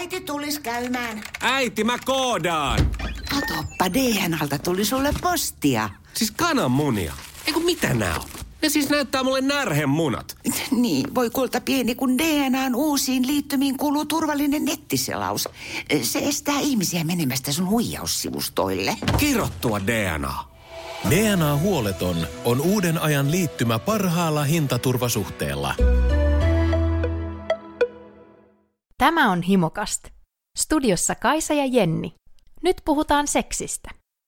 äiti tulis käymään. Äiti, mä koodaan. Katoppa, DNAlta tuli sulle postia. Siis kananmunia. Eiku mitä nää on? Ne siis näyttää mulle närhemunat. Niin, voi kulta pieni, kun DNAn uusiin liittymiin kuuluu turvallinen nettiselaus. Se estää ihmisiä menemästä sun huijaussivustoille. Kirottua DNA. DNA-huoleton on uuden ajan liittymä parhaalla hintaturvasuhteella. Tämä on Himokast. Studiossa Kaisa ja Jenni. Nyt puhutaan seksistä.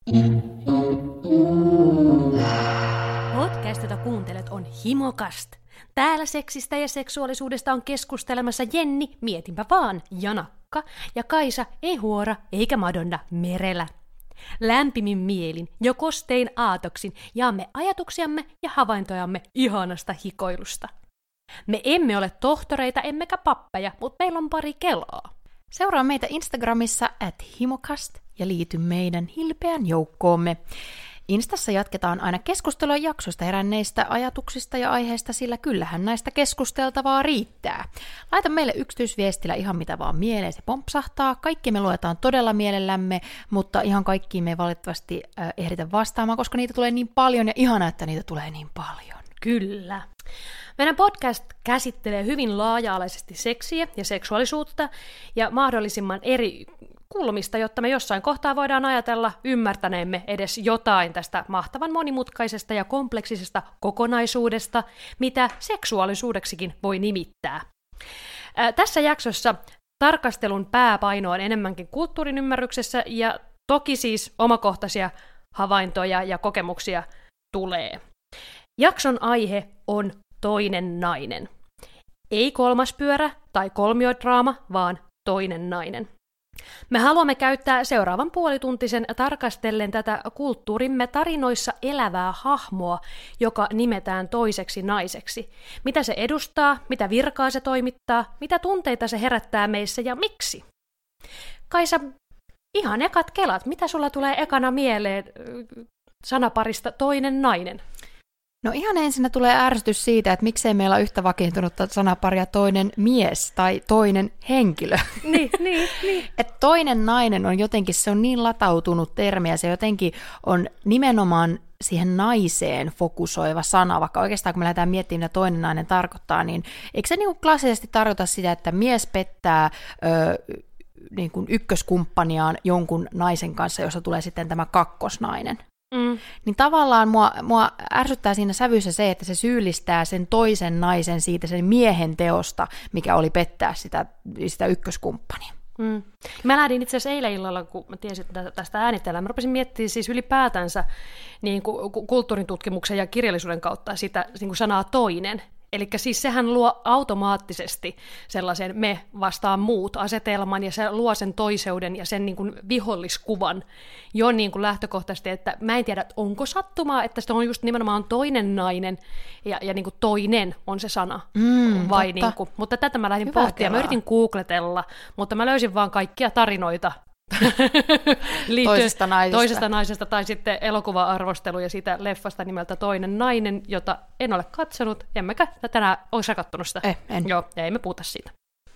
Podcast, jota kuuntelet, on Himokast. Täällä seksistä ja seksuaalisuudesta on keskustelemassa Jenni, mietinpä vaan, Janakka, ja Kaisa, ei huora eikä Madonna, Merelä. Lämpimin mielin, jo kostein aatoksin, jaamme ajatuksiamme ja havaintojamme ihanasta hikoilusta. Me emme ole tohtoreita emmekä pappeja, mutta meillä on pari kelaa. Seuraa meitä Instagramissa @himokast ja liity meidän hilpeän joukkoomme. Instassa jatketaan aina keskustelua jaksosta heränneistä ajatuksista ja aiheista, sillä kyllähän näistä keskusteltavaa riittää. Laita meille yksityisviestillä ihan mitä vaan mieleen, se pompsahtaa. Kaikki me luetaan todella mielellämme, mutta ihan kaikkiin me ei valitettavasti ehditä vastaamaan, koska niitä tulee niin paljon ja ihanaa, että niitä tulee niin paljon. Kyllä. Meidän podcast käsittelee hyvin laaja-alaisesti seksiä ja seksuaalisuutta ja mahdollisimman eri kulmista, jotta me jossain kohtaa voidaan ajatella ymmärtäneemme edes jotain tästä mahtavan monimutkaisesta ja kompleksisesta kokonaisuudesta, mitä seksuaalisuudeksikin voi nimittää. Tässä jaksossa tarkastelun pääpaino on enemmänkin kulttuurin ymmärryksessä ja toki siis omakohtaisia havaintoja ja kokemuksia tulee. Jakson aihe on toinen nainen. Ei kolmas pyörä tai kolmiodraama, vaan toinen nainen. Me haluamme käyttää seuraavan puolituntisen tarkastellen tätä kulttuurimme tarinoissa elävää hahmoa, joka nimetään toiseksi naiseksi. Mitä se edustaa, mitä virkaa se toimittaa, mitä tunteita se herättää meissä ja miksi? Kaisa, ihan ekat kelat, mitä sulla tulee ekana mieleen sanaparista toinen nainen? No ihan ensinnä tulee ärsytys siitä, että miksei meillä ole yhtä vakiintunutta sanaparia toinen mies tai toinen henkilö. Niin. Että toinen nainen on jotenkin, se on niin latautunut termi ja se jotenkin on nimenomaan siihen naiseen fokusoiva sana, vaikka oikeastaan kun me lähdetään miettimään, mitä toinen nainen tarkoittaa, niin eikö se niin klassisesti tarkoita sitä, että mies pettää niin kuin ykköskumppaniaan jonkun naisen kanssa, jossa tulee sitten tämä kakkosnainen? Niin tavallaan mua ärsyttää siinä sävyssä se, että se syyllistää sen toisen naisen siitä sen miehen teosta, mikä oli pettää sitä ykköskumppania. Mä lähdin itse asiassa eilen illalla, kun mä tiesin tästä äänitellään. Mä rupesin miettimään siis ylipäätänsä niin kulttuurin tutkimuksen ja kirjallisuuden kautta sitä niin kuin sanaa toinen. Eli siis sehän luo automaattisesti sellaisen me vastaan muut asetelman ja se luo sen toiseuden ja sen niin kuin viholliskuvan jo niin kuin lähtökohtaisesti, että mä en tiedä, että onko sattumaa, että se on just nimenomaan toinen nainen ja niin kuin toinen on se sana. Vai niin kuin, mutta tätä mä lähdin pohtimaan, mä yritin googletella, mutta mä löysin vaan kaikkia tarinoita toisesta naisesta tai sitten elokuva-arvostelu ja siitä leffasta nimeltä Toinen nainen, jota en ole katsonut, emmekä tänään ole kattonut sitä. En. Joo, ja emme puhuta siitä.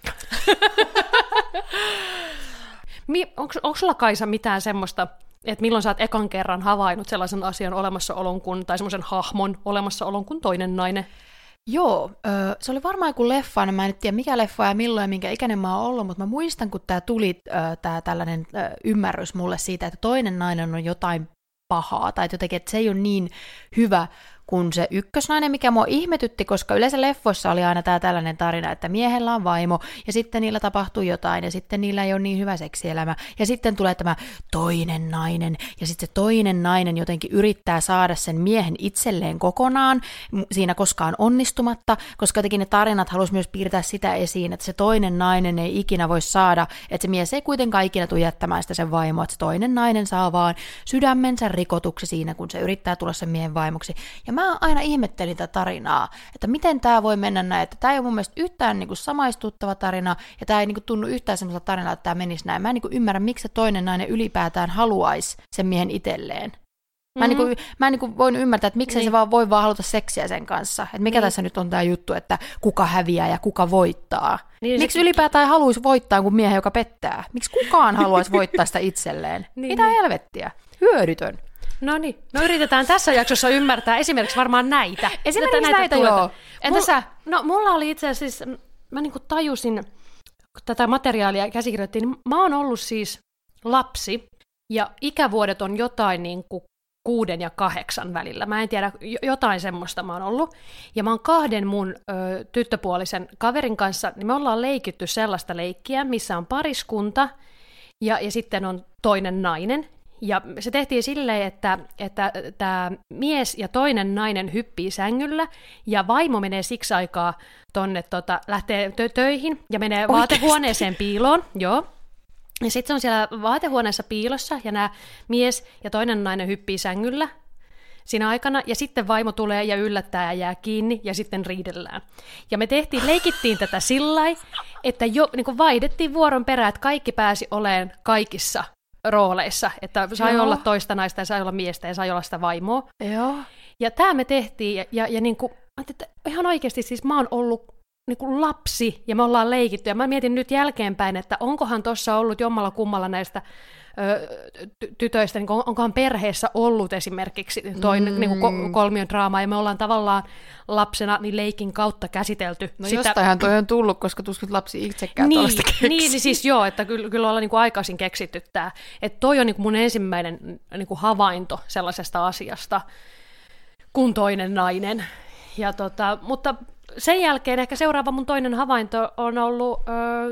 Onko sulla, Kaisa, mitään semmoista, että milloin sä oot ekan kerran havainnut sellaisen asian olemassaolon tai semmoisen hahmon olemassaolon kuin toinen nainen? Joo, se oli varmaan joku leffa, mä en tiedä mikä leffa ja milloin ja minkä ikäinen mä oon ollut, mutta mä muistan, kun tää tuli tää tällainen ymmärrys mulle siitä, että toinen nainen on jotain pahaa, tai jotenkin, että se ei ole niin hyvä kuin se ykkösnainen, mikä mua ihmetytti, koska yleensä leffoissa oli aina tää tällainen tarina, että miehellä on vaimo, ja sitten niillä tapahtuu jotain, ja sitten niillä ei ole niin hyvä seksielämä, ja sitten tulee tämä toinen nainen, ja sitten se toinen nainen jotenkin yrittää saada sen miehen itselleen kokonaan, siinä koskaan onnistumatta, koska jotenkin ne tarinat halusi myös piirtää sitä esiin, että se toinen nainen ei ikinä voi saada, että se mies ei kuitenkaan ikinä tule jättämään sitä sen vaimoa, että se toinen nainen saa vaan sydämensä rikotuksi siinä, kun se yrittää tulla sen miehen vaimoksi, ja mä aina ihmettelin tätä tarinaa, että miten tämä voi mennä näin, että tämä ei ole mun mielestä yhtään niin kuin samaistuttava tarina, ja tämä ei niin kuin tunnu yhtään semmoista tarinaa, että tämä menisi näin. Mä en niin kuin ymmärrä, miksi se toinen nainen ylipäätään haluaisi sen miehen itselleen. Mä en niin kuin voin ymmärtää, että miksei se voi vaan haluta seksiä sen kanssa. Että mikä tässä nyt on tämä juttu, että kuka häviää ja kuka voittaa. Niin, miksi ylipäätään haluaisi voittaa kuin miehen, joka pettää? Miksi kukaan haluaisi voittaa sitä itselleen? Mitä helvettiä? Hyödytön. No niin, no yritetään tässä jaksossa ymmärtää esimerkiksi varmaan näitä. Esimerkiksi näitä joo. Entä sä? No mulla oli itse asiassa, mä niinku tajusin, kun tätä materiaalia käsikirjoittiin, niin mä oon ollut siis lapsi, ja ikävuodet on jotain niinku 6 ja 8 välillä. Mä en tiedä, jotain semmoista mä oon ollut. Ja mä oon 2 mun tyttöpuolisen kaverin kanssa, niin me ollaan leikitty sellaista leikkiä, missä on pariskunta, ja sitten on toinen nainen. Ja se tehtiin silleen, että tämä mies ja toinen nainen hyppii sängyllä, ja vaimo menee siksi aikaa tonne, lähtee töihin, ja menee vaatehuoneeseen piiloon, joo. Ja sitten se on siellä vaatehuoneessa piilossa, ja nämä mies ja toinen nainen hyppii sängyllä siinä aikana, ja sitten vaimo tulee ja yllättää ja jää kiinni, ja sitten riidellään. Ja me leikittiin tätä sillai, että niin vaihdettiin vuoron perään, että kaikki pääsi olemaan kaikissa rooleissa, että sai olla toista naista ja sai olla miestä ja sai olla sitä vaimoa. Joo. Ja tämä me tehtiin, ja niin kuin, että ihan oikeasti siis mä oon ollut niin kuin lapsi, ja me ollaan leikitty, ja mä mietin nyt jälkeenpäin, että onkohan tuossa ollut jommalla kummalla näistä tytöistä, niin onkohan perheessä ollut esimerkiksi toinen niin kuin kolmion draama, ja me ollaan tavallaan lapsena niin leikin kautta käsitelty. No sitä... jostainhan toi on tullut, koska tuskin lapsi itsekään tuollaista keksii. Niin, siis joo, että kyllä ollaan niin kuin aikaisin keksitty tämä. Että toi on niin kuin mun ensimmäinen niin kuin havainto sellaisesta asiasta kuin toinen nainen. Ja mutta sen jälkeen ehkä seuraava mun toinen havainto on ollut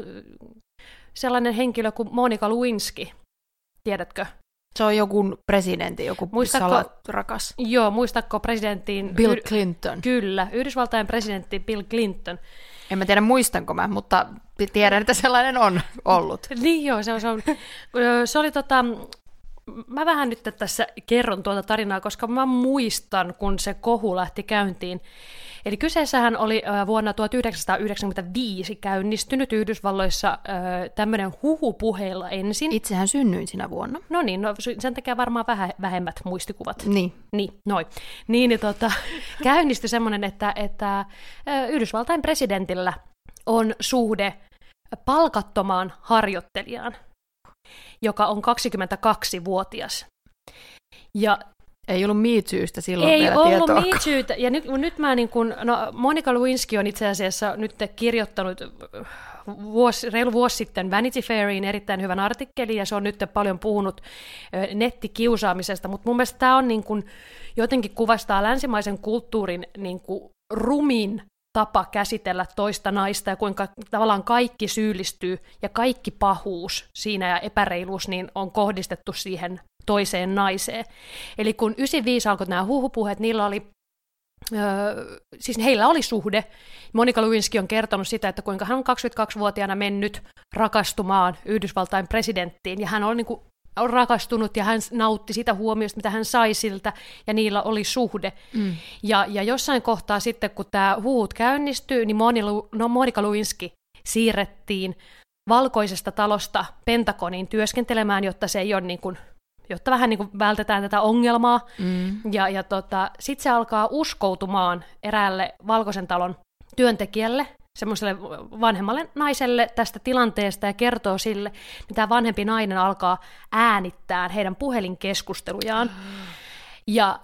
sellainen henkilö kuin Monica Lewinsky. Tiedätkö? Se on joku presidentti, joku salarakas. Joo, muistatko presidenttiin? Bill Clinton. Kyllä, Yhdysvaltain presidentti Bill Clinton. En mä tiedä muistanko mä, mutta tiedän, että sellainen on ollut. Niin joo, se oli mä vähän nyt tässä kerron tuota tarinaa, koska mä muistan, kun se kohu lähti käyntiin. Eli kyseessähän oli vuonna 1995 käynnistynyt Yhdysvalloissa tämmöinen huhupuheilla ensin. Itsehän synnyin sinä vuonna. No niin, sen takia varmaan vähemmät muistikuvat. Niin, noin. Käynnistyi semmoinen, että Yhdysvaltain presidentillä on suhde palkattomaan harjoittelijaan, joka on 22-vuotias. Ja ei ollut Me Toosta silloin ei vielä ollut tietoa. Me Toosta. Ja nyt mä niin kun, Monica Lewinsky on itse asiassa nyt kirjoittanut reilu vuosi sitten Vanity Fairiin erittäin hyvän artikkelin, ja se on nyt paljon puhunut nettikiusaamisesta, mutta mun mielestä tämä on niin kun, jotenkin kuvastaa länsimaisen kulttuurin niin kun, rumin tapa käsitellä toista naista, ja kuinka tavallaan kaikki syyllistyy, ja kaikki pahuus siinä ja epäreiluus niin on kohdistettu siihen toiseen naiseen. Eli kun 95 alkoi nämä huhupuheet, niillä oli, siis heillä oli suhde. Monica Lewinsky on kertonut sitä, että kuinka hän on 22-vuotiaana mennyt rakastumaan Yhdysvaltain presidenttiin, ja hän on, niin kuin, on rakastunut, ja hän nautti sitä huomiosta, mitä hän sai siltä, ja niillä oli suhde. Ja jossain kohtaa sitten, kun tämä huhut käynnistyy, niin Monica Lewinsky siirrettiin Valkoisesta talosta Pentagoniin työskentelemään, jotta se ei ole niin kuin, jotta vähän niin kuin vältetään tätä ongelmaa. Ja sitten se alkaa uskoutumaan eräälle Valkoisen talon työntekijälle, semmoiselle vanhemmalle naiselle tästä tilanteesta, ja kertoo sille, että tämä vanhempi nainen alkaa äänittää heidän puhelinkeskustelujaan. Ja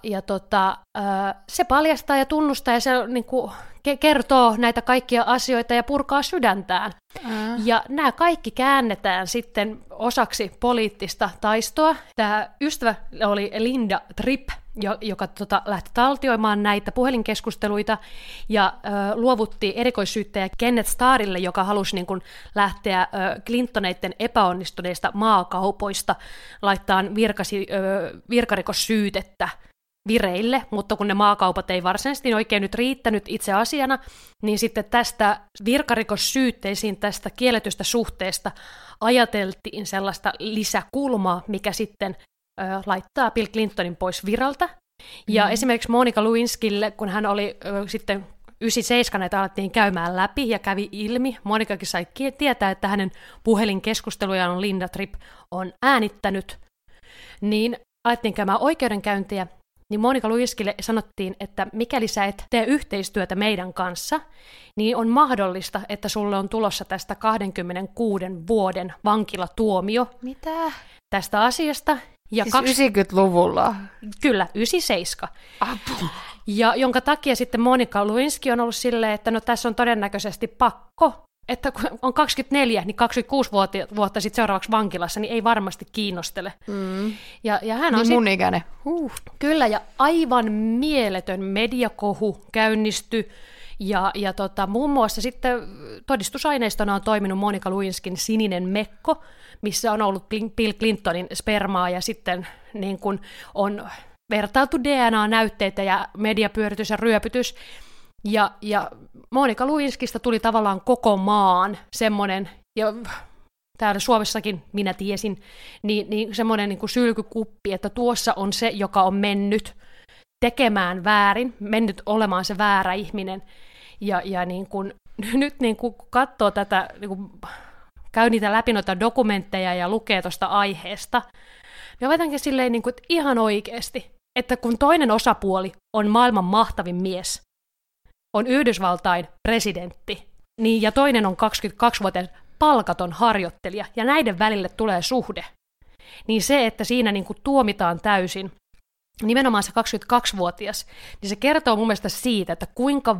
se paljastaa ja tunnustaa, ja se niin kuin kertoo näitä kaikkia asioita ja purkaa sydäntään. Ja nämä kaikki käännetään sitten osaksi poliittista taistoa. Tämä ystävä oli Linda Tripp, joka lähti taltioimaan näitä puhelinkeskusteluita, ja luovutti erikoissyyttäjä Kenneth Starrille, joka halusi niin kuin lähteä Clintoneiden epäonnistuneista maakaupoista laittaa virkarikossyytettä vireille, mutta kun ne maakaupat ei varsinaisesti oikein nyt riittänyt itse asiana, niin sitten tästä virkarikossyytteisiin tästä kielletystä suhteesta ajateltiin sellaista lisäkulmaa, mikä sitten laittaa Bill Clintonin pois viralta. Ja esimerkiksi Monica Lewinskylle, kun hän oli sitten 97 näitä alettiin käymään läpi ja kävi ilmi, Monikakin sai tietää, että hänen puhelinkeskustelujaan Linda Tripp on äänittänyt, niin alettiin käymään oikeudenkäyntiä, niin Monika Lewinskylle sanottiin, että mikäli sä et tee yhteistyötä meidän kanssa, niin on mahdollista, että sulle on tulossa tästä 26 vuoden vankilatuomio. Mitä? Tästä asiasta. Ja Siis 90-luvulla? Kyllä, 97. Apua. Ja jonka takia sitten Monika Lewinsky on ollut silleen, että no tässä on todennäköisesti pakko, että kun on 24, niin 26 vuotta sitten seuraavaksi vankilassa, niin ei varmasti kiinnostele. Ja hän on niin mun ikäinen. Kyllä, ja aivan mieletön mediakohu käynnistyi. Ja muun muassa sitten todistusaineistona on toiminut Monika Lewinskyn sininen mekko, missä on ollut Bill Clintonin spermaa, ja sitten niin kun on vertailtu DNA-näytteitä ja mediapyöritys ja ryöpytys. Ja Monika Lewinskystä tuli tavallaan koko maan semmoinen, ja täällä Suomessakin minä tiesin, niin semmoinen niin kuin sylkykuppi, että tuossa on se, joka on mennyt tekemään väärin, mennyt olemaan se väärä ihminen. Ja niin kuin, nyt niin kuin katsoo tätä, niin kuin käy niitä läpi noita dokumentteja ja lukee tuosta aiheesta, niin jotenkin silleen, niin kuin, että ihan oikeasti, että kun toinen osapuoli on maailman mahtavin mies, on Yhdysvaltain presidentti, niin, ja toinen on 22-vuotias palkaton harjoittelija, ja näiden välille tulee suhde, niin se, että siinä niin kuin tuomitaan täysin, nimenomaan se 22-vuotias, niin se kertoo mun mielestä siitä, että kuinka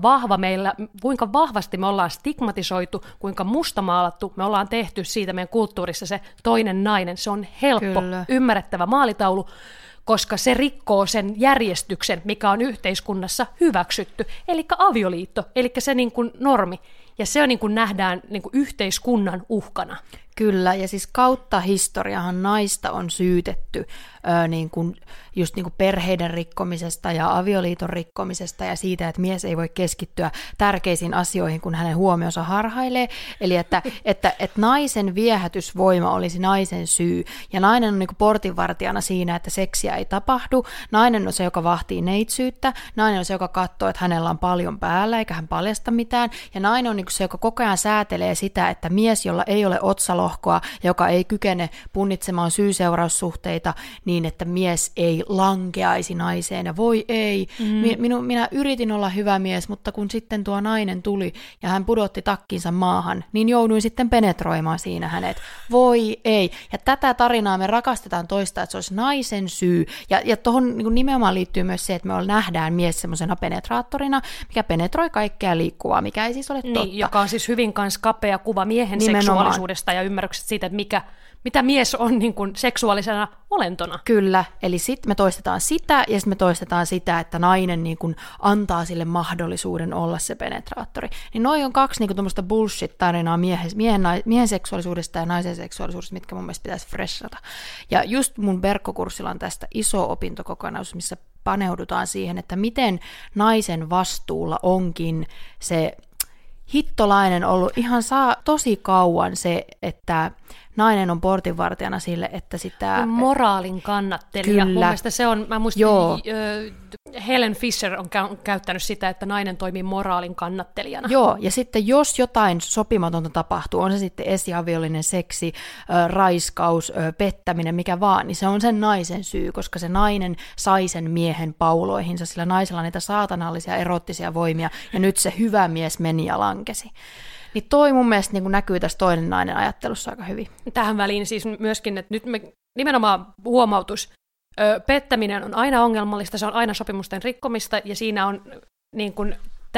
vahvasti me ollaan stigmatisoitu, kuinka mustamaalattu me ollaan tehty siitä meidän kulttuurissa se toinen nainen. Se on helppo, ymmärrettävä maalitaulu, koska se rikkoo sen järjestyksen, mikä on yhteiskunnassa hyväksytty, eli avioliitto, eli se niin kuin normi. Ja se on, niin kuin nähdään niin kuin yhteiskunnan uhkana. Kyllä, ja siis kautta historiahan naista on syytetty niin kuin, just niin kuin perheiden rikkomisesta ja avioliiton rikkomisesta ja siitä, että mies ei voi keskittyä tärkeisiin asioihin, kun hänen huomionsa harhailee. Eli että naisen viehätysvoima olisi naisen syy, ja nainen on niin kuin portinvartijana siinä, että seksiä ei tapahdu. Nainen on se, joka vahtii neitsyyttä, nainen on se, joka katsoo, että hänellä on paljon päällä, eikä hän paljasta mitään, ja nainen on niin kuin se, joka koko ajan säätelee sitä, että mise, jolla ei ole otsalohkoa, joka ei kykene punnitsemaan syy-seuraussuhteita niin, että mies ei lankeaisi naiseen, ja voi ei, minä yritin olla hyvä mies, mutta kun sitten tuo nainen tuli ja hän pudotti takkinsa maahan, niin jouduin sitten penetroimaan siinä hänet. Voi ei. Ja tätä tarinaa me rakastetaan toista, että se olisi naisen syy. Ja tuohon niin nimenomaan liittyy myös se, että me nähdään mies semmoisena penetraattorina, mikä penetroi kaikkea liikkuvaa, mikä ei siis ole totta. Niin, joka on siis hyvin kans kapea kuva miehen seksuaalisuudesta ja ymmärryksestä siitä, että mitä mies on niin kuin seksuaalisena olentona. Kyllä, eli sitten me toistetaan sitä, ja sitten me toistetaan sitä, että nainen niin kuin antaa sille mahdollisuuden olla se penetraattori. Niin noi on kaksi niin kuin tuommoista bullshit-tarinaa miehen seksuaalisuudesta ja naisen seksuaalisuudesta, mitkä mun mielestä pitäisi freshata. Ja just mun verkkokurssilla on tästä iso opintokokonaisuus, missä paneudutaan siihen, että miten naisen vastuulla onkin se hittolainen ollut ihan tosi kauan se, että nainen on portinvartijana sille, että sitä... Moraalin kannattelija. Mun mielestä se on, mä muistin, Helen Fisher on käyttänyt sitä, että nainen toimii moraalin kannattelijana. Joo, ja sitten jos jotain sopimatonta tapahtuu, on se sitten esiaviollinen seksi, raiskaus, pettäminen, mikä vaan, niin se on sen naisen syy, koska se nainen sai sen miehen pauloihinsa, sillä naisella on niitä saatanallisia erottisia voimia, ja nyt se hyvä mies meni ja lankesi. Niin toi mun mielestä niin näkyy tässä toinen nainen ajattelussa aika hyvin. Tähän väliin siis myöskin, että nyt me nimenomaan huomautus, pettäminen on aina ongelmallista, se on aina sopimusten rikkomista, ja siinä on niin kuin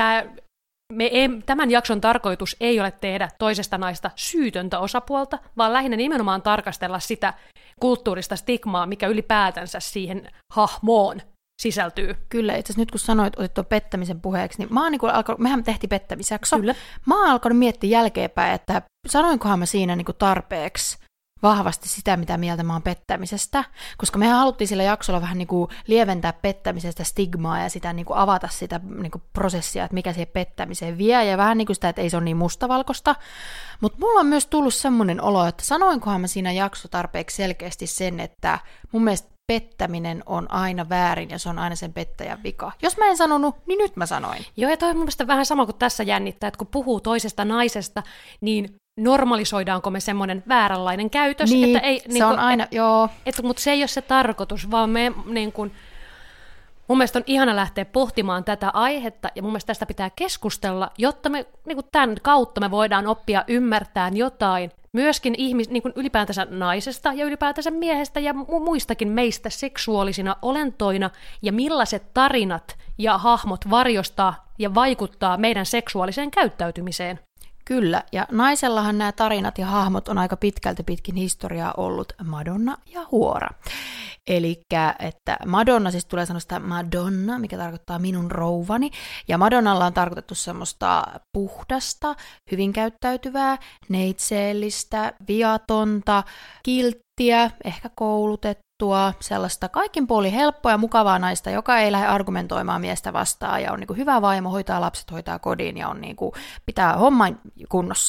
tämän jakson tarkoitus ei ole tehdä toisesta naista syytöntä osapuolta, vaan lähinnä nimenomaan tarkastella sitä kulttuurista stigmaa, mikä ylipäätänsä siihen hahmoon sisältyy. Kyllä, itse asiassa nyt kun sanoit, otit tuon pettämisen puheeksi, niin mehän tehtiin pettämisjakso. Kyllä. Mä oon alkanut miettiä jälkeenpäin, että sanoinkohan mä siinä niin kuin tarpeeksi vahvasti sitä, mitä mieltä mä oon pettämisestä, koska mehän haluttiin sillä jaksolla vähän niin kuin lieventää pettämisestä stigmaa ja sitä niin kuin avata sitä niin kuin prosessia, että mikä siihen pettämiseen vie, ja vähän niin kuin sitä, että ei se ole niin mustavalkoista. Mutta mulla on myös tullut semmoinen olo, että sanoinkohan mä siinä jakso tarpeeksi selkeästi sen, että mun mielestä pettäminen on aina väärin ja se on aina sen pettäjän vika. Jos mä en sanonut, niin nyt mä sanoin. Joo, ja toi on mun mielestä vähän sama kuin tässä jännittää, että kun puhuu toisesta naisesta, niin normalisoidaanko me semmoinen vääränlainen käytös? Niin, että ei, se on aina, joo. Mutta se ei ole se tarkoitus, vaan me niin kuin, Mun mielestä on ihana lähteä pohtimaan tätä aihetta, ja mun mielestä tästä pitää keskustella, jotta me niin kuin tämän kautta me voidaan oppia ymmärtämään jotain, myöskin niin kuin ylipäätänsä naisesta ja ylipäätänsä miehestä ja muistakin meistä seksuaalisina olentoina, ja millaiset tarinat ja hahmot varjostaa ja vaikuttaa meidän seksuaaliseen käyttäytymiseen. Kyllä, ja naisellahan nämä tarinat ja hahmot on aika pitkälti pitkin historiaa ollut Madonna ja Huora. Elikkä, että Madonna, siis tulee sanosta Madonna, mikä tarkoittaa minun rouvani, ja Madonnalla on tarkoitettu semmoista puhdasta, hyvin käyttäytyvää, neitseellistä, viatonta, kilttiä, ehkä koulutettua, sellaista kaikin puolin helppoa ja mukavaa naista, joka ei lähde argumentoimaan miestä vastaan ja on niin kuin hyvä vaimo, hoitaa lapset, hoitaa kodin ja on niin kuin, pitää homman kunnossa.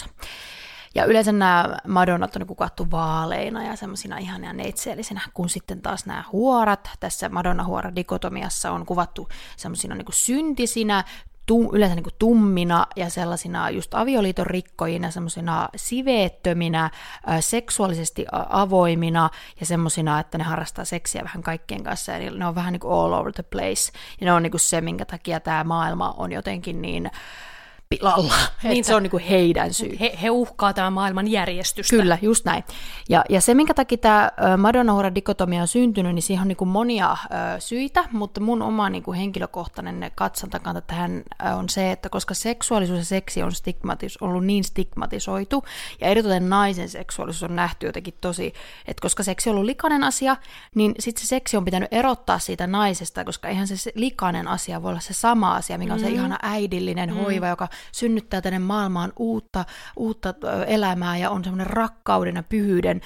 Ja yleensä nämä Madonnat on kuvattu vaaleina ja semmoisina ihania neitseellisinä, kun sitten taas nämä huorat, tässä Madonna-huora-dikotomiassa on kuvattu semmoisina niin kuin syntisinä, yleensä niin kuin tummina ja sellaisina just avioliiton rikkojina, semmoisina siveettöminä, seksuaalisesti avoimina ja semmoisina, että ne harrastaa seksiä vähän kaikkien kanssa, ja ne on vähän niin kuin all over the place, ja ne on niin kuin se, minkä takia tämä maailma on jotenkin niin pilalla. Niin, se on niin kuin heidän syy. He uhkaa tämän maailman järjestystä. Kyllä, just näin. Ja se, minkä takia tämä Madonna-huora-dikotomia on syntynyt, niin siihen on niin kuin monia syitä, mutta mun oma niin kuin henkilökohtainen katsantakanta tähän on se, että koska seksuaalisuus ja seksi on ollut niin stigmatisoitu, ja eritoten naisen seksuaalisuus on nähty jotenkin tosi, että koska seksi on ollut likainen asia, niin sitten se seksi on pitänyt erottaa siitä naisesta, koska eihän se likainen asia voi olla se sama asia, mikä on se ihana äidillinen hoiva, joka synnyttää tänne maailmaan uutta elämää ja on semmoinen rakkauden ja pyhyyden,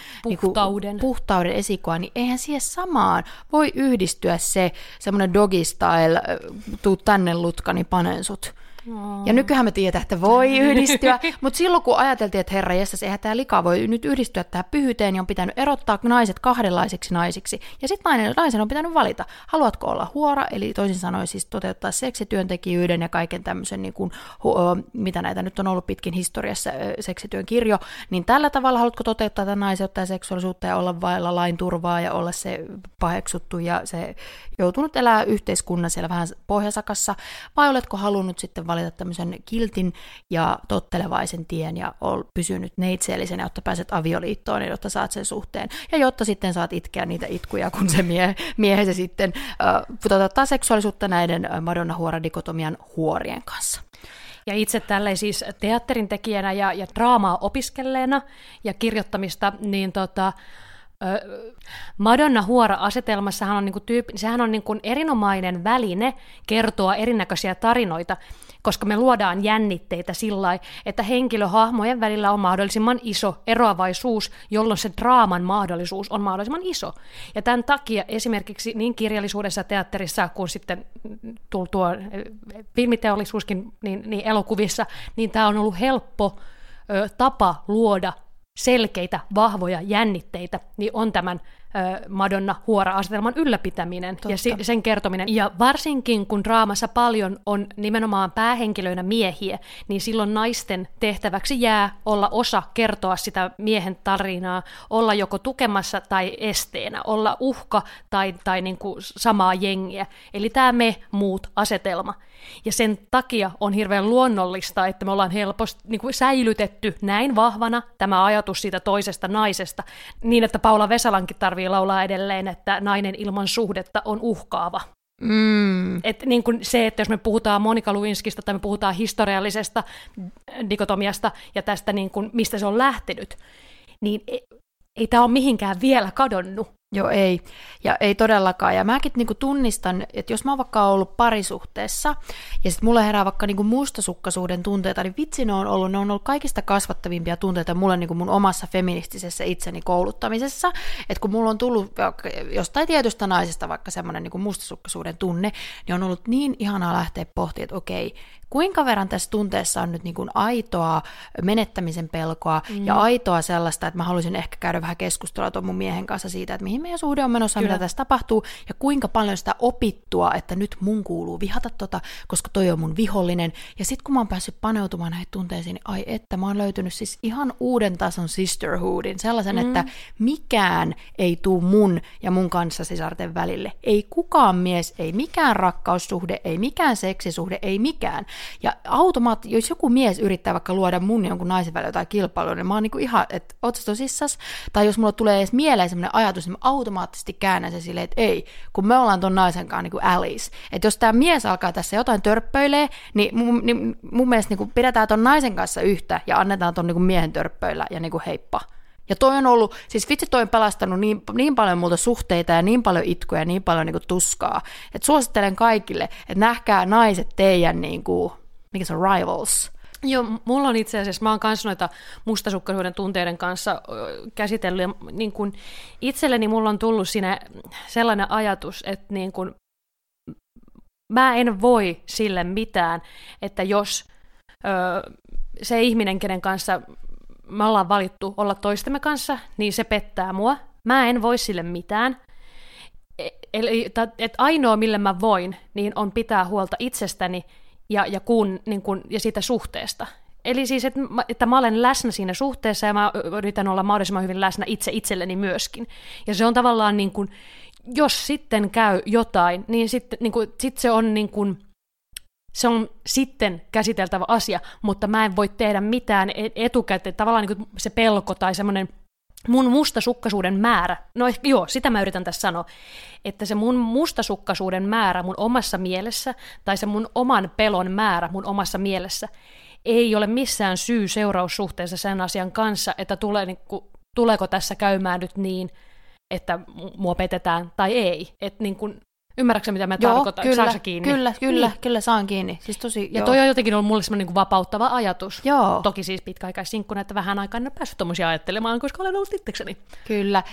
puhtauden esikuva, niin eihän siihen samaan voi yhdistyä se semmoinen doggy style, tuu tänne lutkani, panen sut. Ja nykyään me tiedetään, että voi yhdistyä, mutta silloin kun ajateltiin, että herra jestas, eihän tämä lika voi nyt yhdistyä tähän pyhyyteen, niin on pitänyt erottaa naiset kahdenlaisiksi naisiksi. Ja sitten naisen on pitänyt valita, haluatko olla huora, eli toisin sanoen siis toteuttaa seksityöntekijyyden ja kaiken tämmöisen, niin kuin, mitä näitä nyt on ollut pitkin historiassa, seksityön kirjo, niin tällä tavalla haluatko toteuttaa tätä naiseutta ja seksuaalisuutta ja olla vailla lain turvaa ja olla se paheksuttu ja se joutunut elää yhteiskunnassa siellä vähän pohjasakassa, vai oletko halunnut sitten valita tämmöisen kiltin ja tottelevaisen tien ja pysynyt neitseellisenä, jotta pääset avioliittoon ja jotta saat sen suhteen ja jotta sitten saat itkeä niitä itkuja, kun se miehesi sitten toteuttaa seksuaalisuutta näiden Madonna-huora-dikotomian huorien kanssa. Ja itse tälleen siis teatterin tekijänä ja draamaa opiskelleena ja kirjoittamista, niin Madonna-huora-asetelmassahan on sehän on erinomainen väline kertoa erinäköisiä tarinoita, koska me luodaan jännitteitä sillä lailla, että henkilöhahmojen välillä on mahdollisimman iso eroavaisuus, jolloin se draaman mahdollisuus on mahdollisimman iso. Ja tämän takia esimerkiksi niin kirjallisuudessa, teatterissa kuin sitten tuo filmiteollisuuskin niin elokuvissa, niin tämä on ollut helppo tapa luoda selkeitä, vahvoja jännitteitä, niin on tämän Madonna-huora-asetelman ylläpitäminen. Totta. Ja sen kertominen. Ja varsinkin, kun draamassa paljon on nimenomaan päähenkilöinä miehiä, niin silloin naisten tehtäväksi jää olla osa kertoa sitä miehen tarinaa, olla joko tukemassa tai esteenä, olla uhka tai niin kuin samaa jengiä. Eli tämä me-muut-asetelma. Ja sen takia on hirveän luonnollista, että me ollaan helposti niin kuin säilytetty näin vahvana tämä ajatus siitä toisesta naisesta, niin että Paula Vesalankin tarvii laulaa edelleen, että nainen ilman suhdetta on uhkaava. Et niin kuin se, että jos me puhutaan Monika Lewinskystä tai me puhutaan historiallisesta dikotomiasta ja tästä, niin kuin, mistä se on lähtenyt, niin ei tämä ole mihinkään vielä kadonnut. Joo, ei. Ja ei todellakaan. Ja mäkin niinku tunnistan, että jos mä oon vaikka ollut parisuhteessa, ja sitten mulle herää vaikka niinku mustasukkaisuuden tunteita, niin vitsi ne on ollut kaikista kasvattavimpia tunteita mulle niinku mun omassa feministisessä itseni kouluttamisessa. Että kun mulla on tullut jostain tietystä naisesta vaikka semmoinen niinku mustasukkaisuuden tunne, niin on ollut niin ihanaa lähteä pohtimaan, että okei, kuinka verran tässä tunteessa on nyt niin kuin aitoa menettämisen pelkoa ja aitoa sellaista, että mä haluaisin ehkä käydä vähän keskustelua tuon mun miehen kanssa siitä, että mihin meidän suhde on menossa, mitä tässä tapahtuu, ja kuinka paljon sitä opittua, että nyt mun kuuluu vihata koska toi on mun vihollinen. Ja sitten kun mä oon päässyt paneutumaan näihin tunteisiin, niin ai että mä oon löytynyt siis ihan uuden tason sisterhoodin, sellaisen, että mikään ei tuu mun ja mun kanssasisarten välille. Ei kukaan mies, ei mikään rakkaussuhde, ei mikään seksisuhde, ei mikään. Ja jos joku mies yrittää vaikka luoda mun jonkun naisen välillä jotain kilpailua, niin mä oon niinku ihan, että oot sä tosissas? Tai jos mulla tulee edes mieleen semmoinen ajatus, niin mä automaattisesti käännän se silleen, että ei, kun me ollaan ton naisen kanssa niinku allies. Että jos tää mies alkaa tässä jotain törppöilee, niin mun mielestä niinku pidetään ton naisen kanssa yhtä ja annetaan ton niinku miehen törppöillä ja niinku heippa. Ja toi on ollut, siis vitsi toi on pelastanut niin paljon multa suhteita ja niin paljon itkuja ja niin paljon niinku tuskaa. Että suosittelen kaikille, että nähkää naiset teidän niinku, mikä se on, rivals. Joo, mulla on itse asiassa, mä oon kanssa noita mustasukkaisuuden tunteiden kanssa käsitellyt, ja niin kun itselleni mulla on tullut siinä sellainen ajatus, että niin kun mä en voi sille mitään, että jos se ihminen, kenen kanssa me ollaan valittu olla toistemme kanssa, niin se pettää mua. Mä en voi sille mitään. Eli että ainoa, millä mä voin, niin on pitää huolta itsestäni ja siitä suhteesta. Eli siis, että mä olen läsnä siinä suhteessa ja mä yritän olla mahdollisimman hyvin läsnä itse itselleni myöskin. Ja se on tavallaan niin kuin, jos sitten käy jotain, niin sitten niin kuin, se on niin kuin, se on sitten käsiteltävä asia, mutta mä en voi tehdä mitään etukäteen, tavallaan niin kuin se pelko tai semmoinen mun mustasukkaisuuden määrä, no joo, sitä mä yritän tässä sanoa, että se mun mustasukkaisuuden määrä mun omassa mielessä, tai se mun oman pelon määrä mun omassa mielessä, ei ole missään syy-seuraussuhteessa sen asian kanssa, että tuleeko tässä käymään nyt niin, että mua petetään tai ei, että niin kuin, ymmärrätkö mitä mä tarkoitan? Saanko kiinni? Kyllä saan kiinni. Siis tosi, ja toi on jotenkin ollut mulle semmoinen niin vapauttava ajatus. Joo. Toki siis pitkäaikaisinkkuna, että vähän aikaa en ole päässyt tommosia ajattelemaan, koska olen ollut itsekseni. Kyllä.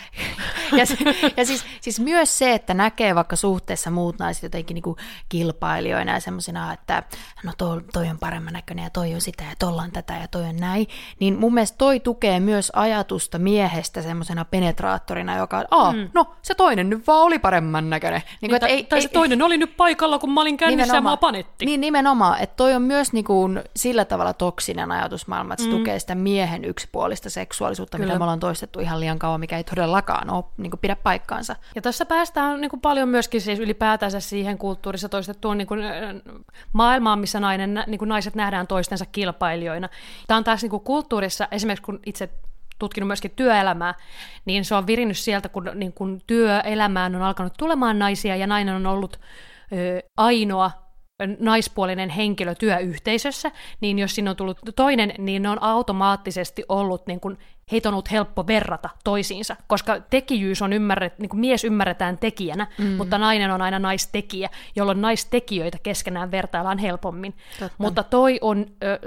ja siis myös se, että näkee vaikka suhteessa muut naiset jotenkin niin kuin kilpailijoina ja semmoisina, että no toi on paremman näköinen ja toi on sitä ja tolla on tätä ja toi on näin, niin mun mielestä toi tukee myös ajatusta miehestä semmoisena penetraattorina, joka no se toinen nyt vaan oli paremman näköinen. Niin kuin, se toinen oli nyt paikalla, kun mä olin kännissä ja mua panetti. Niin nimenomaan, että toi on myös niinku sillä tavalla toksinen ajatusmaailma, että se tukee sitä miehen yksipuolista seksuaalisuutta, mitä me ollaan toistettu ihan liian kauan, mikä ei todellakaan ole, niinku pidä paikkaansa. Ja tuossa päästään niinku paljon myöskin siis ylipäätänsä siihen kulttuurissa toistettuun niinku maailmaan, missä naiset nähdään toistensa kilpailijoina. Tämä on taas niinku kulttuurissa, esimerkiksi kun itse tutkinut myöskin työelämää, niin se on virinnyt sieltä, kun työelämään on alkanut tulemaan naisia, ja nainen on ollut ainoa naispuolinen henkilö työyhteisössä, niin jos siinä on tullut toinen, niin ne on automaattisesti ollut, niin kuin, heitä on ollut helppo verrata toisiinsa, koska tekijyys on niin kuin mies ymmärretään tekijänä, mutta nainen on aina naistekijä, jolloin naistekijöitä keskenään vertaillaan helpommin. Totta. Mutta toi on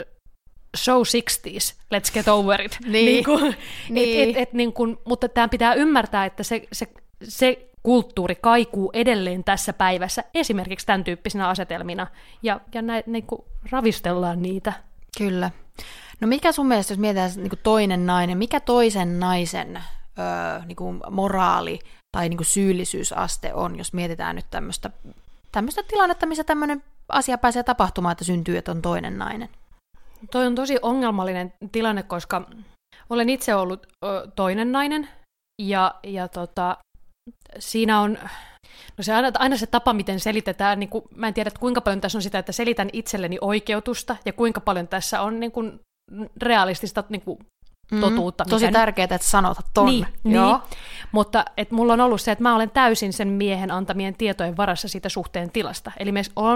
so 60s, let's get over it. Mutta tämä pitää ymmärtää, että se kulttuuri kaikuu edelleen tässä päivässä, esimerkiksi tämän tyyppisinä asetelmina, ja ravistellaan niitä. Kyllä. No mikä sun mielestä, jos mietitään toinen nainen, mikä toisen naisen moraali tai syyllisyysaste on, jos mietitään nyt tämmöistä tilannetta, missä tämmöinen asia pääsee tapahtumaan, että syntyy, että on toinen nainen? Toi on tosi ongelmallinen tilanne, koska olen itse ollut toinen nainen, ja siinä on, no se aina se tapa, miten selitetään, niin kuin, mä en tiedä, kuinka paljon tässä on sitä, että selitän itselleni oikeutusta, ja kuinka paljon tässä on niin kuin, realistista niin kuin, totuutta. Tosi tärkeää, että sanotat ton. Niin. Mutta mulla on ollut se, että mä olen täysin sen miehen antamien tietojen varassa siitä suhteen tilasta. Eli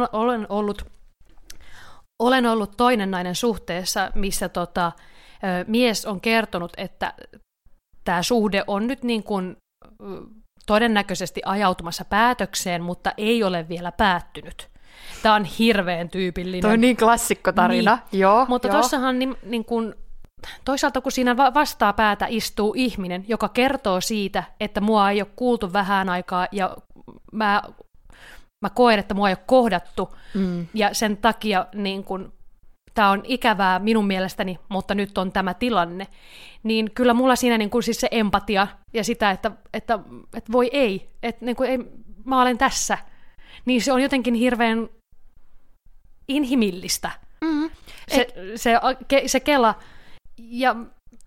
olen ollut toinen nainen suhteessa, missä mies on kertonut, että tämä suhde on nyt niin kuin todennäköisesti ajautumassa päätökseen, mutta ei ole vielä päättynyt. Tämä on hirveän tyypillinen. Tuo on niin klassikkotarina. Niin. Joo, mutta tuossahan niin kuin, toisaalta kun siinä vastapäätä istuu ihminen, joka kertoo siitä, että mua ei ole kuultu vähän aikaa ja mä koen, että mua ei ole kohdattu, ja sen takia niin kun, tämä on ikävää minun mielestäni, mutta nyt on tämä tilanne, niin kyllä mulla siinä niin kun, siis se empatia ja sitä, että voi ei, että niin kun, ei, mä olen tässä, niin se on jotenkin hirveän inhimillistä. Se kela, ja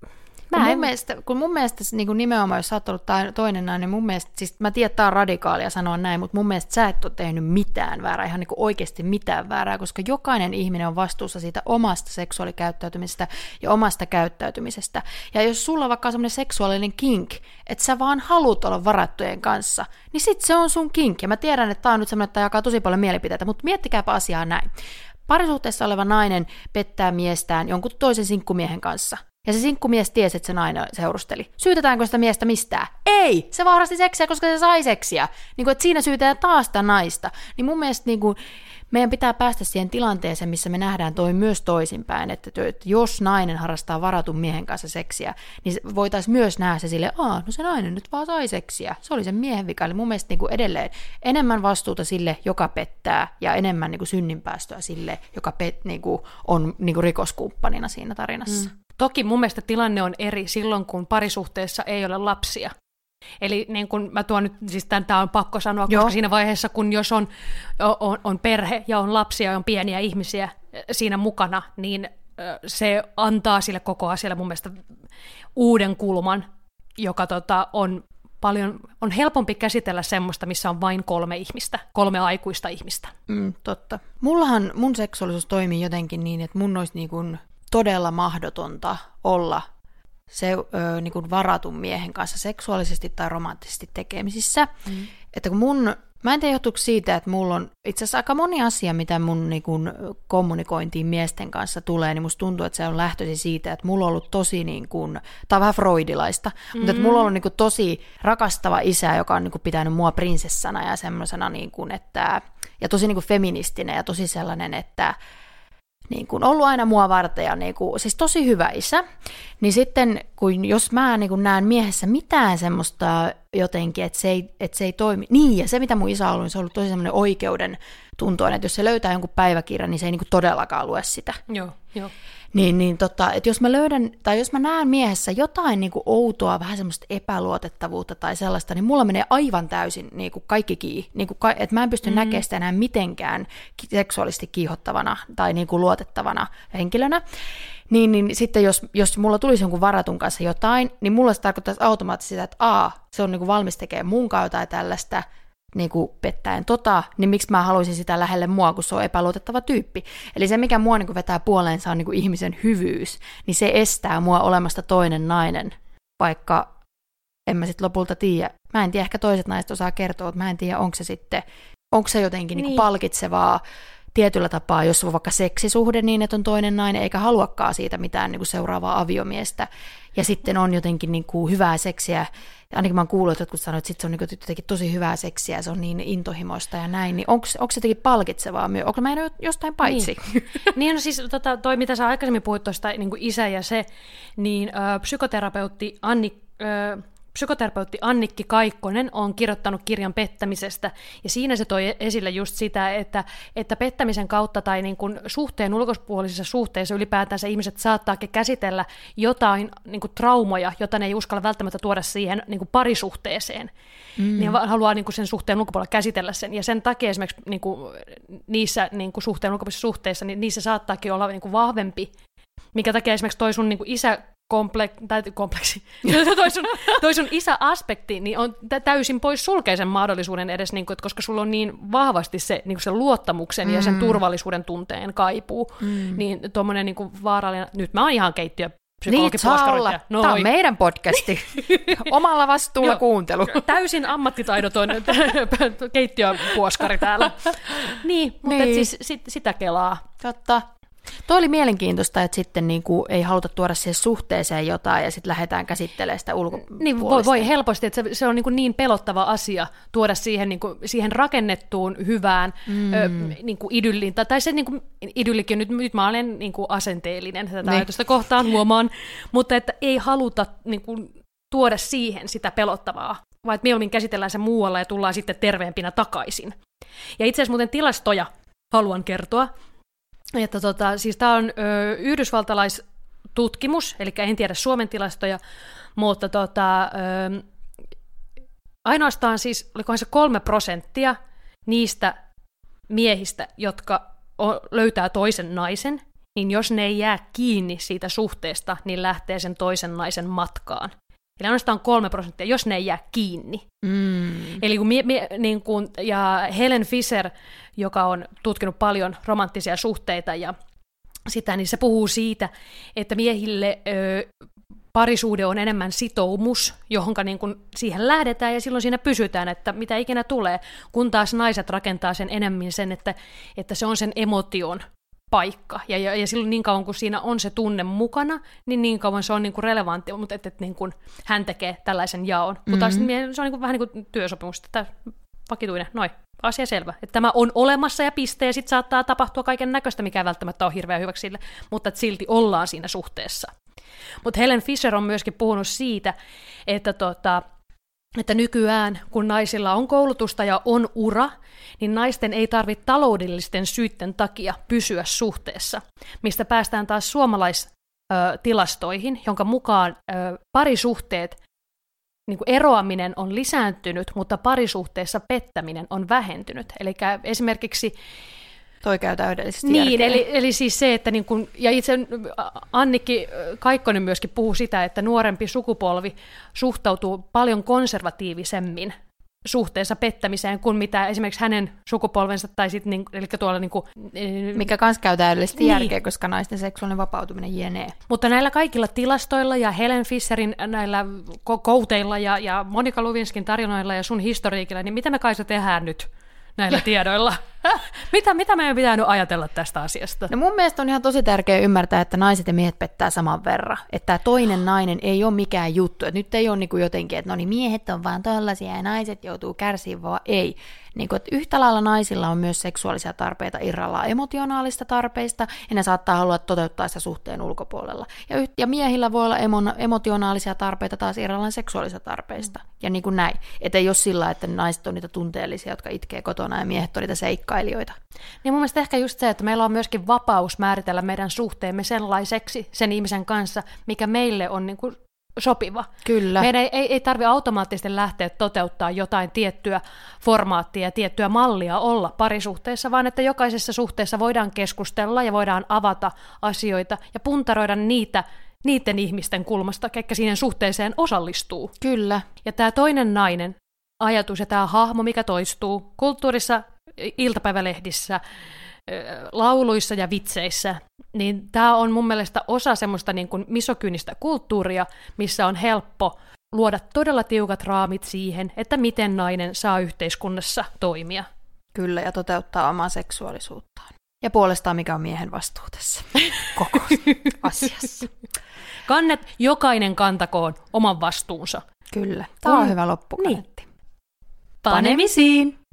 mun mielestä niin nimenomaan, jos sä oot ollut toinen nainen, mun mielestä, siis mä tiedän, että tää on radikaalia sanoa näin, mutta mun mielestä sä et ole tehnyt mitään väärää, ihan niin oikeasti mitään väärää, koska jokainen ihminen on vastuussa siitä omasta seksuaalikäyttäytymisestä ja omasta käyttäytymisestä. Ja jos sulla on vaikka semmoinen seksuaalinen kink, että sä vaan haluat olla varattujen kanssa, niin sit se on sun kink. Ja mä tiedän, että tää on nyt semmoinen, että jakaa tosi paljon mielipiteitä, mutta miettikääpä asiaa näin. Parisuhteessa oleva nainen pettää miestään jonkun toisen sinkkumiehen kanssa. Ja se sinkkumies tiesi, että se nainen seurusteli. Syytetäänkö sitä miestä mistään? Ei! Se vaarasti seksiä, koska se sai seksiä. Niin kuin, että siinä syytetään taas sitä naista. Niin mun mielestä niin kuin, meidän pitää päästä siihen tilanteeseen, missä me nähdään toi myös toisinpäin. Että jos nainen harrastaa varatun miehen kanssa seksiä, niin voitaisiin myös nähdä se silleen, no se nainen nyt vaan sai seksiä. Se oli sen miehen vika. Eli mun mielestä niin kuin edelleen enemmän vastuuta sille, joka pettää, ja enemmän niin kuin synninpäästöä sille, joka niin kuin on niin kuin rikoskumppanina siinä tarinassa. Toki mun mielestä tilanne on eri silloin, kun parisuhteessa ei ole lapsia. Eli niin kun mä tuon nyt, siis tämä on pakko sanoa, koska siinä vaiheessa, kun jos on perhe ja on lapsia ja on pieniä ihmisiä siinä mukana, niin se antaa sille koko asialle mun mielestä uuden kulman, joka on helpompi käsitellä semmoista, missä on vain 3 aikuista ihmistä. Totta. Mullahan mun seksuaalisuus toimii jotenkin niin, että mun olisi niin kuin todella mahdotonta olla niin kuin varatun miehen kanssa seksuaalisesti tai romanttisesti tekemisissä. Että kun mä en tiedä johtuuko siitä, että mulla on itse asiassa aika moni asia, mitä mun niin kuin kommunikointiin miesten kanssa tulee, niin musta tuntuu, että se on lähtöisin siitä, että mulla on ollut tosi niin kuin, tää on vähän freudilaista, mutta että mulla on ollut niin kuin tosi rakastava isä, joka on niin kuin pitänyt mua prinsessana ja semmoisena niin kuin, että, ja tosi niin kuin feministinen ja tosi sellainen, että niin kuin ollut aina mua varten ja niin kuin, siis tosi hyvä isä, niin sitten jos mä niin kuin näen miehessä mitään semmoista jotenkin, että se ei toimi, niin ja se mitä mun isä on ollut, niin se on ollut tosi semmoinen oikeuden tuntoinen, että jos se löytää jonkun päiväkirjan, niin se ei niin kuin todellakaan lue sitä. Joo. Että jos mä löydän, tai jos mä näen miehessä jotain niin kuin outoa, vähän semmoista epäluotettavuutta tai sellaista, niin mulla menee aivan täysin niin kuin kaikki kiinni. Niin että mä en pysty näkemään sitä enää mitenkään seksuaalisesti kiihottavana tai niin kuin luotettavana henkilönä. Niin sitten jos mulla tulisi jonkun varatun kanssa jotain, niin mulla se tarkoittaisi automaattisesti sitä, että se on niin kuin valmis tekemään munkaan jotain tällaista, niin kuin pettäen niin miksi mä haluaisin sitä lähelle mua, kun se on epäluotettava tyyppi. Eli se, mikä mua niin kuin vetää puoleensa, on niin kuin ihmisen hyvyys, niin se estää mua olemasta toinen nainen, vaikka en mä sitten lopulta tiedä. Mä en tiedä, ehkä toiset naiset osaa kertoa, että mä en tiedä, onko se jotenkin niin kuin palkitsevaa tietyllä tapaa, jos on vaikka seksisuhde niin, että on toinen nainen, eikä haluakaan siitä mitään niin kuin seuraavaa aviomiestä, ja sitten on jotenkin niin kuin hyvää seksiä, ainakin mä oon kuullut, että jotkut sanoivat, että sit se on niin kuin jotenkin tosi hyvää seksiä, se on niin intohimoista ja näin, niin onko se jotenkin palkitsevaa myös? Onko mä en ole jostain paitsi? Niin no siis toi, mitä sä aikaisemmin puhuit tuosta niin kuin isä ja se, niin psykoterapeutti Annikki Kaikkonen on kirjoittanut kirjan pettämisestä, ja siinä se toi esille just sitä, että pettämisen kautta tai niin kuin suhteen ulkopuolisissa suhteissa ylipäätänsä ihmiset saattaakin käsitellä jotain niin kuin traumoja, jota ne ei uskalla välttämättä tuoda siihen niin kuin parisuhteeseen. Niin haluaa niin kuin sen suhteen ulkopuolella käsitellä sen, ja sen takia esimerkiksi niin kuin niissä niin kuin suhteen ulkopuolisissa suhteissa, niin niissä saattaakin olla niin kuin vahvempi, mikä takia esimerkiksi toi sun niin kuin kompleksi, toi sun isäaspekti, niin on täysin pois sulkee sen mahdollisuuden edes, niin kuin, että koska sulla on niin vahvasti se, niin kuin sen luottamuksen ja sen turvallisuuden tunteen kaipuu, niin tuommoinen niin kuin vaarallinen, nyt mä oon ihan psykologipuoskaroittaja. Niin, tämä on meidän podcasti. Omalla vastuulla kuuntelu. Täysin ammattitaidoton keittiöpuoskari täällä. Niin, mutta siis sitä kelaa. Totta. Tuo oli mielenkiintoista, että sitten niin kuin ei haluta tuoda siihen suhteeseen jotain ja sitten lähdetään käsittelemään sitä ulkopuolista. Niin voi helposti, että se on niin pelottava asia tuoda siihen rakennettuun hyvään niin kuin idylliin. Tai se niin kuin, idyllikin, nyt mä olen niin kuin asenteellinen tätä ajatusta kohtaan, huomaan, mutta että ei haluta niin kuin tuoda siihen sitä pelottavaa, vaan että mieluummin käsitellään se muualla ja tullaan sitten terveempinä takaisin. Ja itse asiassa muuten tilastoja haluan kertoa, että siis tämä on yhdysvaltalaistutkimus, eli en tiedä Suomen tilastoja, mutta ainoastaan siis, olikohan se 3% niistä miehistä, jotka löytää toisen naisen, niin jos ne ei jää kiinni siitä suhteesta, niin lähtee sen toisen naisen matkaan. Eli ainoastaan 3%, jos ne ei jää kiinni. Eli ja Helen Fisher, joka on tutkinut paljon romanttisia suhteita ja sitä, niin se puhuu siitä, että miehille parisuhde on enemmän sitoumus, johonka niin kuin siihen lähdetään ja silloin siinä pysytään, että mitä ikinä tulee, kun taas naiset rakentaa sen enemmän sen, että se on sen emotion paikka. Ja silloin niin kauan, kun siinä on se tunne mukana, niin kauan se on niin kuin relevantti, mutta että niin kuin hän tekee tällaisen jaon. Mutta taas se on niin kuin, vähän niin kuin työsopimus, että vakituinen, noin, asia selvä. Että tämä on olemassa ja piste, ja sitten saattaa tapahtua kaiken näköistä, mikä ei välttämättä ole hirveän hyväksi sille, mutta että silti ollaan siinä suhteessa. Mutta Helen Fisher on myöskin puhunut siitä, että nykyään, kun naisilla on koulutusta ja on ura, niin naisten ei tarvitse taloudellisten syitten takia pysyä suhteessa, mistä päästään taas suomalaistilastoihin, jonka mukaan parisuhteet, niin kuin eroaminen on lisääntynyt, mutta parisuhteessa pettäminen on vähentynyt. Eli esimerkiksi toi käy täydellisesti niin, eli siis se, että niin kun, ja itse Annikki Kaikkonen myöskin puhuu sitä, että nuorempi sukupolvi suhtautuu paljon konservatiivisemmin suhteessa pettämiseen kuin mitä esimerkiksi hänen sukupolvensa tai sitten, niin, eli tuolla niin kuin, mikä kans käy täydellisesti järkeä, koska naisten seksuaalinen vapautuminen jenee. Mutta näillä kaikilla tilastoilla ja Helen Fisherin näillä kouteilla ja Monika Lewinskin tarinoilla ja sun historiikilla, niin mitä me Kaisa tehdään nyt näillä tiedoilla? Mitä meidän pitää nyt ajatella tästä asiasta? No mun mielestä on ihan tosi tärkeää ymmärtää, että naiset ja miehet pettää saman verran. Että tämä toinen nainen ei ole mikään juttu. Että nyt ei ole niin kuin jotenkin, että no niin miehet on vaan tollaisia ja naiset joutuu kärsiä, vaan ei. Niin kuin, että yhtä lailla naisilla on myös seksuaalisia tarpeita irrallaan emotionaalista tarpeista, ja ne saattaa haluaa toteuttaa sitä suhteen ulkopuolella. Ja miehillä voi olla emotionaalisia tarpeita taas irrallaan seksuaalisia tarpeista. Ja niin kuin näin. Että ei ole sillä, että naiset on niitä tunteellisia, jotka itkee kotona, ja miehet on niitä seikkailijoita. Niin mun mielestä ehkä just se, että meillä on myöskin vapaus määritellä meidän suhteemme sellaiseksi sen ihmisen kanssa, mikä meille on niin kuin sopiva. Kyllä. Meidän ei tarvitse automaattisesti lähteä toteuttaa jotain tiettyä formaattia ja tiettyä mallia olla parisuhteessa, vaan että jokaisessa suhteessa voidaan keskustella ja voidaan avata asioita ja puntaroida niiden ihmisten kulmasta, ketkä siihen suhteeseen osallistuu. Kyllä. Ja tämä toinen nainen ajatus ja tämä hahmo, mikä toistuu kulttuurissa, iltapäivälehdissä, lauluissa ja vitseissä, niin tämä on mun mielestä osa semmoista niin kuin misogyynistä kulttuuria, missä on helppo luoda todella tiukat raamit siihen, että miten nainen saa yhteiskunnassa toimia. Kyllä, ja toteuttaa omaa seksuaalisuuttaan. Ja puolestaan mikä on miehen vastuu tässä koko asiassa. Jokainen kantakoon oman vastuunsa. Kyllä, tämä on hyvä loppukaneetti. Niin. Panemisiin!